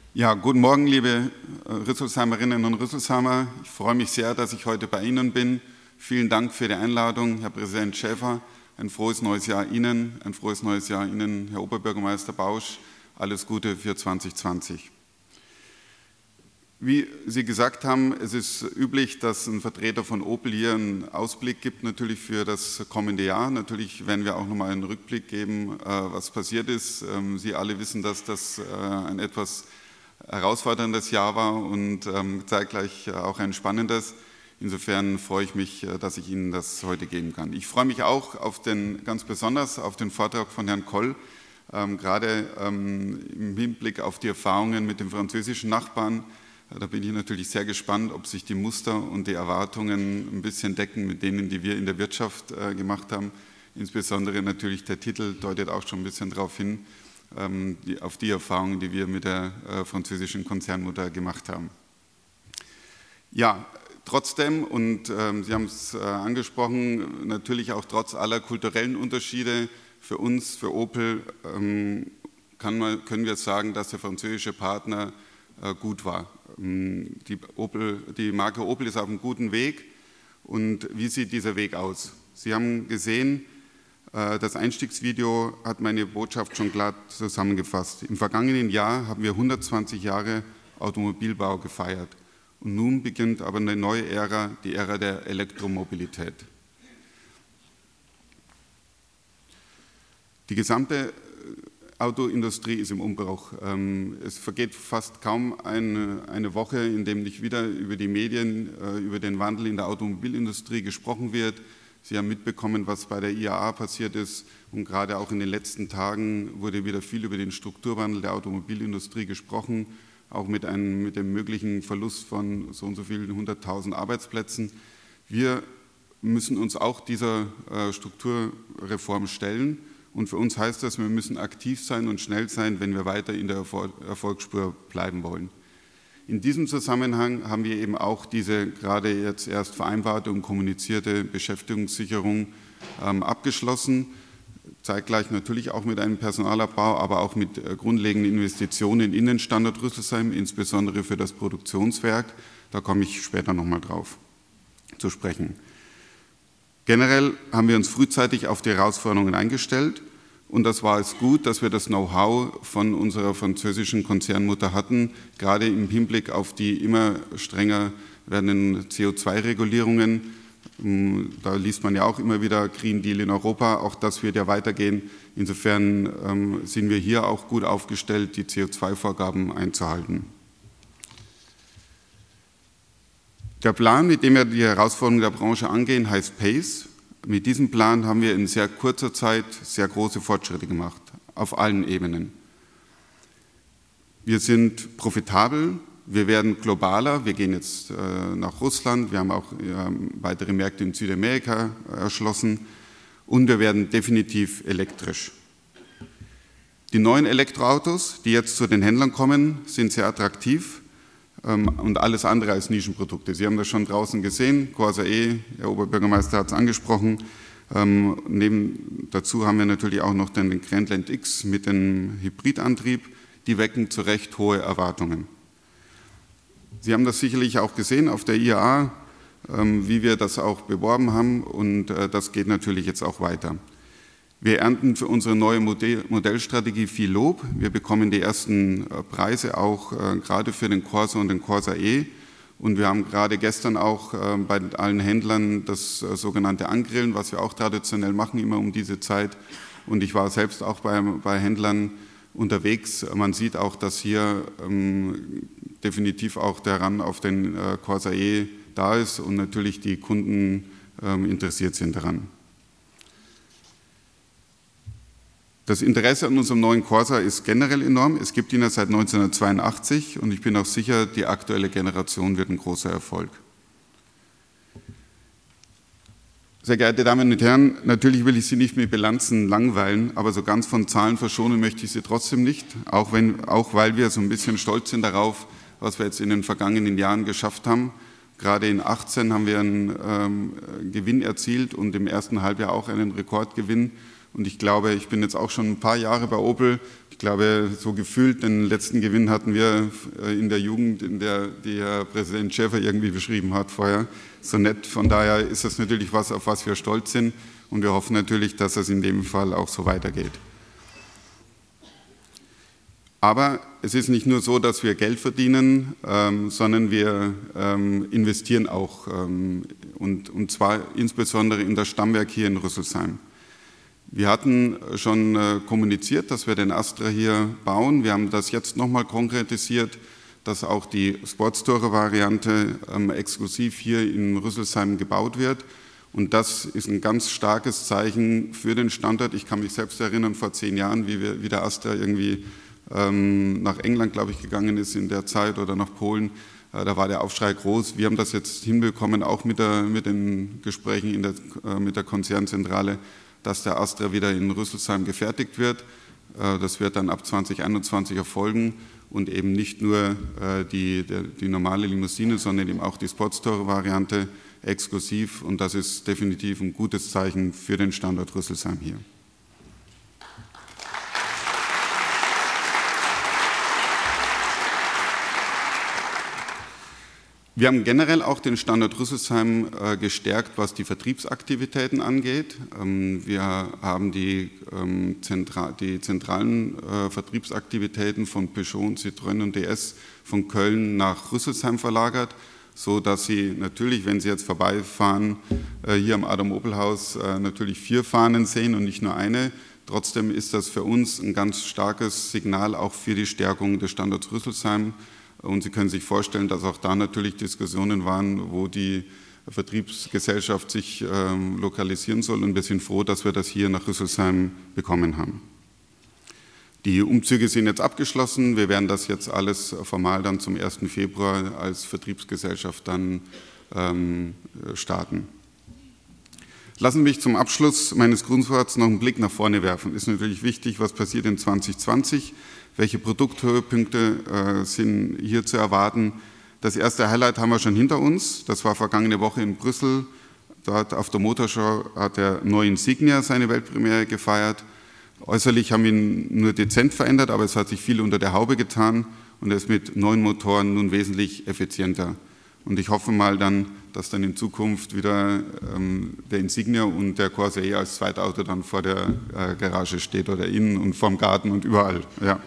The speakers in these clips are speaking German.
Ja, guten Morgen, liebe Rüsselsheimerinnen und Rüsselsheimer. Ich freue mich sehr, dass ich heute bei Ihnen bin. Vielen Dank für die Einladung, Herr Präsident Schäfer. Ein frohes neues Jahr Ihnen, ein frohes neues Jahr Ihnen, Herr Oberbürgermeister Bausch. Alles Gute für 2020. Wie Sie gesagt haben, es ist üblich, dass ein Vertreter von Opel hier einen Ausblick gibt, natürlich für das kommende Jahr. Natürlich werden wir auch nochmal einen Rückblick geben, was passiert ist. Sie alle wissen, dass das ein etwas herausforderndes Jahr war und zeitgleich auch ein spannendes. Insofern freue ich mich, dass ich Ihnen das heute geben kann. Ich freue mich auch ganz besonders auf den Vortrag von Herrn Koll, gerade im Hinblick auf die Erfahrungen mit dem französischen Nachbarn. Da bin ich natürlich sehr gespannt, ob sich die Muster und die Erwartungen ein bisschen decken mit denen, die wir in der Wirtschaft gemacht haben. Insbesondere natürlich der Titel deutet auch schon ein bisschen darauf hin, auf die Erfahrungen, die wir mit der französischen Konzernmutter gemacht haben. Ja, trotzdem, und Sie haben es angesprochen, natürlich auch trotz aller kulturellen Unterschiede, für uns, für Opel, können wir sagen, dass der französische Partner gut war. Die Marke Opel ist auf einem guten Weg. Und wie sieht dieser Weg aus? Sie haben gesehen, das Einstiegsvideo hat meine Botschaft schon klar zusammengefasst. Im vergangenen Jahr haben wir 120 Jahre Automobilbau gefeiert. Und nun beginnt aber eine neue Ära, die Ära der Elektromobilität. Die gesamte Autoindustrie ist im Umbruch. Es vergeht fast kaum eine Woche, in der nicht wieder über die Medien, über den Wandel in der Automobilindustrie gesprochen wird. Sie haben mitbekommen, was bei der IAA passiert ist, und gerade auch in den letzten Tagen wurde wieder viel über den Strukturwandel der Automobilindustrie gesprochen, auch mit dem möglichen Verlust von so und so vielen 100.000 Arbeitsplätzen. Wir müssen uns auch dieser Strukturreform stellen. Und für uns heißt das, wir müssen aktiv sein und schnell sein, wenn wir weiter in der Erfolgsspur bleiben wollen. In diesem Zusammenhang haben wir eben auch diese gerade jetzt erst vereinbarte und kommunizierte Beschäftigungssicherung abgeschlossen, zeitgleich natürlich auch mit einem Personalabbau, aber auch mit grundlegenden Investitionen in den Standort Rüsselsheim, insbesondere für das Produktionswerk. Da komme ich später nochmal drauf zu sprechen. Generell haben wir uns frühzeitig auf die Herausforderungen eingestellt und das war es gut, dass wir das Know-how von unserer französischen Konzernmutter hatten, gerade im Hinblick auf die immer strenger werdenden CO2-Regulierungen. Da liest man ja auch immer wieder Green Deal in Europa, auch das wird ja weitergehen. Insofern sind wir hier auch gut aufgestellt, die CO2-Vorgaben einzuhalten. Der Plan, mit dem wir die Herausforderungen der Branche angehen, heißt PACE. Mit diesem Plan haben wir in sehr kurzer Zeit sehr große Fortschritte gemacht, auf allen Ebenen. Wir sind profitabel, wir werden globaler, wir gehen jetzt nach Russland, wir haben auch weitere Märkte in Südamerika erschlossen und wir werden definitiv elektrisch. Die neuen Elektroautos, die jetzt zu den Händlern kommen, sind sehr attraktiv. Und alles andere als Nischenprodukte. Sie haben das schon draußen gesehen, Corsa E, der Oberbürgermeister hat es angesprochen. Dazu haben wir natürlich auch noch den Grandland X mit dem Hybridantrieb, die wecken zu Recht hohe Erwartungen. Sie haben das sicherlich auch gesehen auf der IAA, wie wir das auch beworben haben, und das geht natürlich jetzt auch weiter. Wir ernten für unsere neue Modellstrategie viel Lob. Wir bekommen die ersten Preise auch gerade für den Corsa und den Corsa E. Und wir haben gerade gestern auch bei allen Händlern das sogenannte Angrillen, was wir auch traditionell machen, immer um diese Zeit. Und ich war selbst auch bei Händlern unterwegs. Man sieht auch, dass hier definitiv auch der Run auf den Corsa E da ist und natürlich die Kunden interessiert sind daran. Das Interesse an unserem neuen Corsa ist generell enorm. Es gibt ihn ja seit 1982 und ich bin auch sicher, die aktuelle Generation wird ein großer Erfolg. Sehr geehrte Damen und Herren, natürlich will ich Sie nicht mit Bilanzen langweilen, aber so ganz von Zahlen verschonen möchte ich Sie trotzdem nicht, auch weil wir so ein bisschen stolz sind darauf, was wir jetzt in den vergangenen Jahren geschafft haben. Gerade in 2018 haben wir einen Gewinn erzielt und im ersten Halbjahr auch einen Rekordgewinn. Und ich glaube, ich bin jetzt auch schon ein paar Jahre bei Opel. Ich glaube, so gefühlt den letzten Gewinn hatten wir in der Jugend, in der die Herr Präsident Schäfer irgendwie beschrieben hat vorher. So nett. Von daher ist das natürlich was, auf was wir stolz sind. Und wir hoffen natürlich, dass es in dem Fall auch so weitergeht. Aber es ist nicht nur so, dass wir Geld verdienen, sondern wir investieren auch, und zwar insbesondere in das Stammwerk hier in Rüsselsheim. Wir hatten schon kommuniziert, dass wir den Astra hier bauen. Wir haben das jetzt nochmal konkretisiert, dass auch die Sportstourer-Variante exklusiv hier in Rüsselsheim gebaut wird. Und das ist ein ganz starkes Zeichen für den Standort. Ich kann mich selbst erinnern, vor 10 Jahren, wie der Astra irgendwie nach England, glaube ich, gegangen ist in der Zeit oder nach Polen. Da war der Aufschrei groß. Wir haben das jetzt hinbekommen, auch mit den Gesprächen mit der Konzernzentrale, dass der Astra wieder in Rüsselsheim gefertigt wird. Das wird dann ab 2021 erfolgen und eben nicht nur die normale Limousine, sondern eben auch die Sportstourer-Variante exklusiv. Und das ist definitiv ein gutes Zeichen für den Standort Rüsselsheim hier. Wir haben generell auch den Standort Rüsselsheim gestärkt, was die Vertriebsaktivitäten angeht. Wir haben die zentralen Vertriebsaktivitäten von Peugeot, Citroën und DS von Köln nach Rüsselsheim verlagert, so dass Sie natürlich, wenn Sie jetzt vorbeifahren, hier am Adam-Opel-Haus natürlich 4 Fahnen sehen und nicht nur eine. Trotzdem ist das für uns ein ganz starkes Signal auch für die Stärkung des Standorts Rüsselsheim. Und Sie können sich vorstellen, dass auch da natürlich Diskussionen waren, wo die Vertriebsgesellschaft sich lokalisieren soll. Und wir sind froh, dass wir das hier nach Rüsselsheim bekommen haben. Die Umzüge sind jetzt abgeschlossen. Wir werden das jetzt alles formal dann zum 1. Februar als Vertriebsgesellschaft dann starten. Lassen Sie mich zum Abschluss meines Grundworts noch einen Blick nach vorne werfen. Ist natürlich wichtig, was passiert in 2020. Welche Produkthöhepunkte sind hier zu erwarten? Das erste Highlight haben wir schon hinter uns. Das war vergangene Woche in Brüssel. Dort auf der Motorshow hat der neue Insignia seine Weltpremiere gefeiert. Äußerlich haben wir ihn nur dezent verändert, aber es hat sich viel unter der Haube getan und er ist mit neuen Motoren nun wesentlich effizienter. Und ich hoffe mal dann, dass dann in Zukunft wieder der Insignia und der Corsa E als Zweitauto dann vor der Garage steht oder innen und vorm Garten und überall. Ja.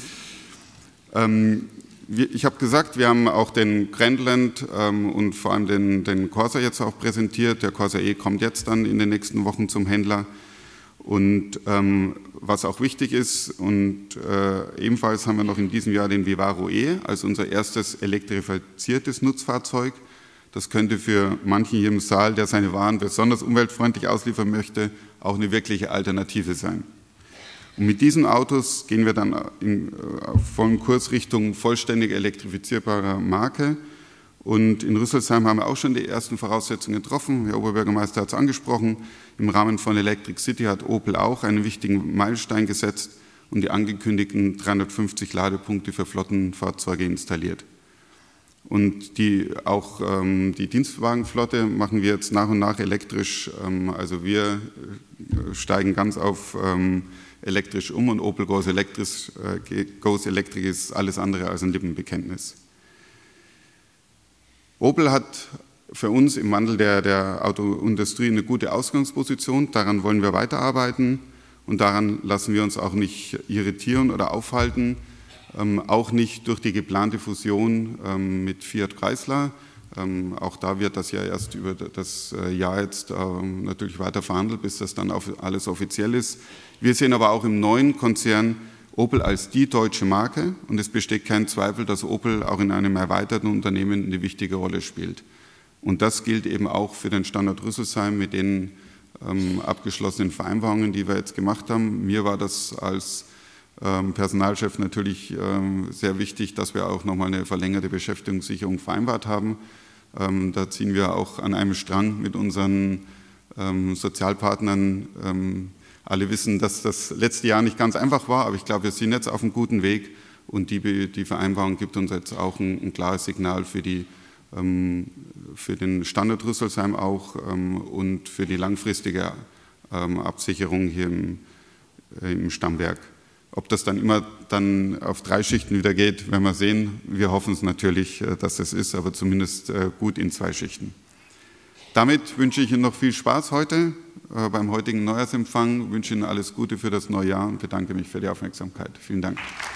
Ich habe gesagt, wir haben auch den Grandland und vor allem den Corsa jetzt auch präsentiert. Der Corsa E kommt jetzt dann in den nächsten Wochen zum Händler. Und was auch wichtig ist, und ebenfalls haben wir noch in diesem Jahr den Vivaro E als unser erstes elektrifiziertes Nutzfahrzeug. Das könnte für manchen hier im Saal, der seine Waren besonders umweltfreundlich ausliefern möchte, auch eine wirkliche Alternative sein. Und mit diesen Autos gehen wir dann auf vollen Kurs Richtung vollständig elektrifizierbarer Marke. Und in Rüsselsheim haben wir auch schon die ersten Voraussetzungen getroffen. Herr Oberbürgermeister hat es angesprochen. Im Rahmen von Electric City hat Opel auch einen wichtigen Meilenstein gesetzt und die angekündigten 350 Ladepunkte für Flottenfahrzeuge installiert. Und die Dienstwagenflotte machen wir jetzt nach und nach elektrisch. Also wir steigen ganz auf elektrisch um und Opel Goes Electric ist alles andere als ein Lippenbekenntnis. Opel hat für uns im Wandel der Autoindustrie eine gute Ausgangsposition. Daran wollen wir weiterarbeiten und daran lassen wir uns auch nicht irritieren oder aufhalten. Auch nicht durch die geplante Fusion mit Fiat Chrysler. Auch da wird das ja erst über das Jahr jetzt natürlich weiter verhandelt, bis das dann alles offiziell ist. Wir sehen aber auch im neuen Konzern Opel als die deutsche Marke und es besteht kein Zweifel, dass Opel auch in einem erweiterten Unternehmen eine wichtige Rolle spielt. Und das gilt eben auch für den Standort Rüsselsheim mit den abgeschlossenen Vereinbarungen, die wir jetzt gemacht haben. Mir war das als Personalchef natürlich sehr wichtig, dass wir auch nochmal eine verlängerte Beschäftigungssicherung vereinbart haben. Da ziehen wir auch an einem Strang mit unseren Sozialpartnern. Alle wissen, dass das letzte Jahr nicht ganz einfach war, aber ich glaube, wir sind jetzt auf einem guten Weg und die Vereinbarung gibt uns jetzt auch ein klares Signal für den Standort Rüsselsheim auch und für die langfristige Absicherung hier im Stammwerk. Ob das dann immer auf 3 Schichten wieder geht, werden wir sehen. Wir hoffen es natürlich, dass es ist, aber zumindest gut in 2 Schichten. Damit wünsche ich Ihnen noch viel Spaß heute beim heutigen Neujahrsempfang, wünsche Ihnen alles Gute für das neue Jahr und bedanke mich für die Aufmerksamkeit. Vielen Dank.